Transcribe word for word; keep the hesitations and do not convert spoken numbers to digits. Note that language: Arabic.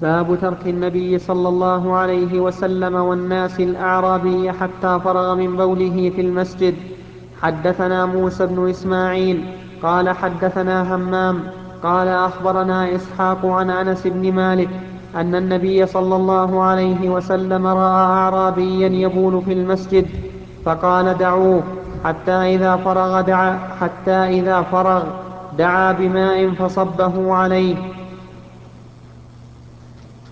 باب ترك النبي صلى الله عليه وسلم والناس الأعرابي حتى فرغ من بوله في المسجد. حدثنا موسى بن إسماعيل قال حدثنا همام قال أخبرنا إسحاق عن أنس بن مالك أن النبي صلى الله عليه وسلم رأى أعرابيا يبول في المسجد، فقال دعوه حتى إذا فرغ دعا حتى إذا فرغ دعا بماء فصبه عليه،